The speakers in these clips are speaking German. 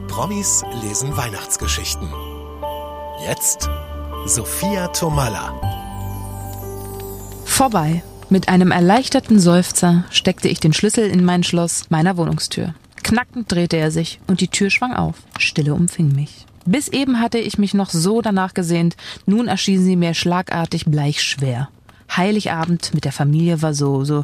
Promis lesen Weihnachtsgeschichten. Jetzt Sophia Tomalla. Vorbei. Mit einem erleichterten Seufzer steckte ich den Schlüssel in mein Schloss meiner Wohnungstür. Knackend drehte er sich und die Tür schwang auf. Stille umfing mich. Bis eben hatte ich mich noch so danach gesehnt, nun erschien sie mir schlagartig bleichschwer. Heiligabend mit der Familie war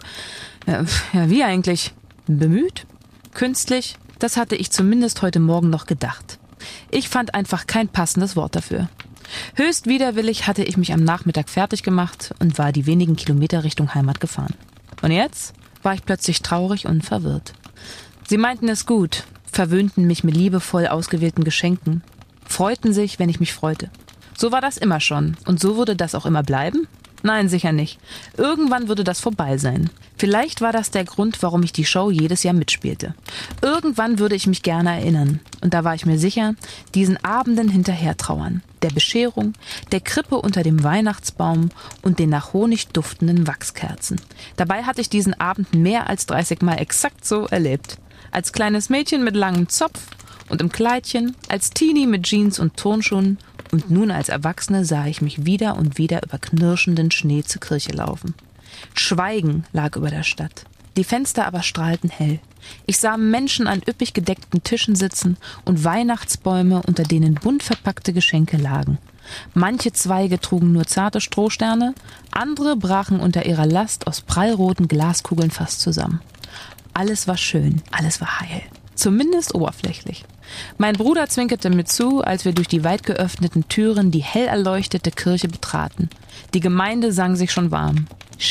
wie eigentlich? Bemüht? Künstlich? Das hatte ich zumindest heute Morgen noch gedacht. Ich fand einfach kein passendes Wort dafür. Höchst widerwillig hatte ich mich am Nachmittag fertig gemacht und war die wenigen Kilometer Richtung Heimat gefahren. Und jetzt war ich plötzlich traurig und verwirrt. Sie meinten es gut, verwöhnten mich mit liebevoll ausgewählten Geschenken, freuten sich, wenn ich mich freute. So war das immer schon. Und so würde das auch immer bleiben? Nein, sicher nicht. Irgendwann würde das vorbei sein. Vielleicht war das der Grund, warum ich die Show jedes Jahr mitspielte. Irgendwann würde ich mich gerne erinnern. Und da war ich mir sicher, diesen Abenden hinterher trauern. Der Bescherung, der Krippe unter dem Weihnachtsbaum und den nach Honig duftenden Wachskerzen. Dabei hatte ich diesen Abend mehr als 30 Mal exakt so erlebt. Als kleines Mädchen mit langem Zopf und im Kleidchen, als Teenie mit Jeans und Turnschuhen. Und nun als Erwachsene sah ich mich wieder und wieder über knirschenden Schnee zur Kirche laufen. Schweigen lag über der Stadt. Die Fenster aber strahlten hell. Ich sah Menschen an üppig gedeckten Tischen sitzen und Weihnachtsbäume, unter denen bunt verpackte Geschenke lagen. Manche Zweige trugen nur zarte Strohsterne, andere brachen unter ihrer Last aus prallroten Glaskugeln fast zusammen. Alles war schön, alles war heil. Zumindest oberflächlich. Mein Bruder zwinkerte mir zu, als wir durch die weit geöffneten Türen die hell erleuchtete Kirche betraten. Die Gemeinde sang sich schon warm.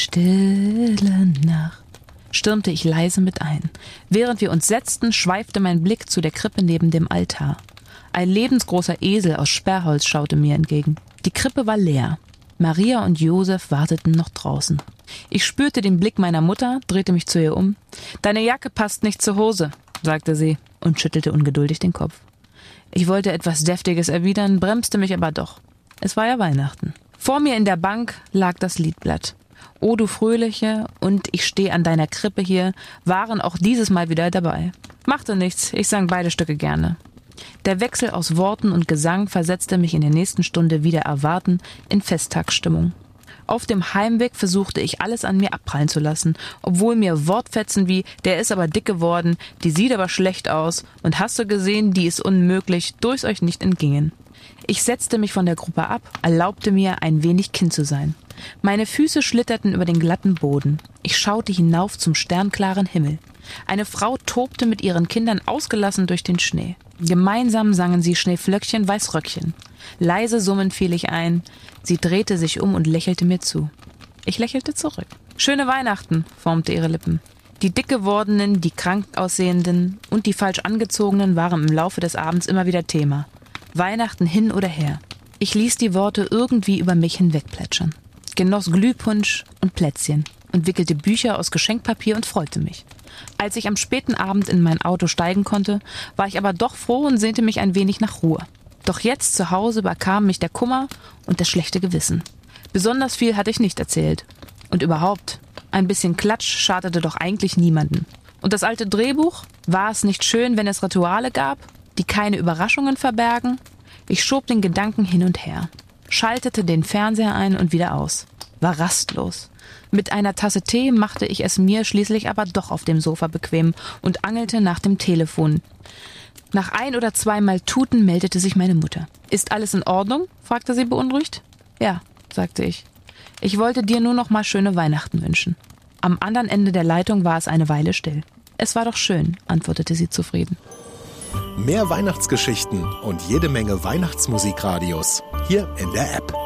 Stille Nacht, stürmte ich leise mit ein. Während wir uns setzten, schweifte mein Blick zu der Krippe neben dem Altar. Ein lebensgroßer Esel aus Sperrholz schaute mir entgegen. Die Krippe war leer. Maria und Josef warteten noch draußen. Ich spürte den Blick meiner Mutter, drehte mich zu ihr um. »Deine Jacke passt nicht zur Hose«, sagte sie und schüttelte ungeduldig den Kopf. Ich wollte etwas Deftiges erwidern, bremste mich aber doch. Es war ja Weihnachten. Vor mir in der Bank lag das Liedblatt. »O du Fröhliche« und »Ich steh an deiner Krippe hier« waren auch dieses Mal wieder dabei. Machte nichts, ich sang beide Stücke gerne. Der Wechsel aus Worten und Gesang versetzte mich in der nächsten Stunde wieder erwarten in Festtagsstimmung. Auf dem Heimweg versuchte ich alles an mir abprallen zu lassen, obwohl mir Wortfetzen wie »der ist aber dick geworden«, »die sieht aber schlecht aus« und »hast du gesehen, die ist unmöglich« durchs euch nicht entgingen. Ich setzte mich von der Gruppe ab, erlaubte mir, ein wenig Kind zu sein. Meine Füße schlitterten über den glatten Boden. Ich schaute hinauf zum sternklaren Himmel. Eine Frau tobte mit ihren Kindern ausgelassen durch den Schnee. Gemeinsam sangen sie Schneeflöckchen, Weißröckchen. Leise summend fiel ich ein. Sie drehte sich um und lächelte mir zu. Ich lächelte zurück. »Schöne Weihnachten«, formte ihre Lippen. Die dick gewordenen, die krank aussehenden und die falsch angezogenen waren im Laufe des Abends immer wieder Thema. Weihnachten hin oder her. Ich ließ die Worte irgendwie über mich hinwegplätschern. Genoss Glühpunsch und Plätzchen und wickelte Bücher aus Geschenkpapier und freute mich. Als ich am späten Abend in mein Auto steigen konnte, war ich aber doch froh und sehnte mich ein wenig nach Ruhe. Doch jetzt zu Hause überkam mich der Kummer und das schlechte Gewissen. Besonders viel hatte ich nicht erzählt. Und überhaupt, ein bisschen Klatsch schadete doch eigentlich niemanden. Und das alte Drehbuch? War es nicht schön, wenn es Rituale gab, die keine Überraschungen verbergen? Ich schob den Gedanken hin und her, schaltete den Fernseher ein und wieder aus. War rastlos. Mit einer Tasse Tee machte ich es mir schließlich aber doch auf dem Sofa bequem und angelte nach dem Telefon. Nach 1 oder 2 Mal Tuten meldete sich meine Mutter. »Ist alles in Ordnung?« fragte sie beunruhigt. »Ja«, sagte ich. »Ich wollte dir nur noch mal schöne Weihnachten wünschen.« Am anderen Ende der Leitung war es eine Weile still. »Es war doch schön«, antwortete sie zufrieden. Mehr Weihnachtsgeschichten und jede Menge Weihnachtsmusikradios hier in der App.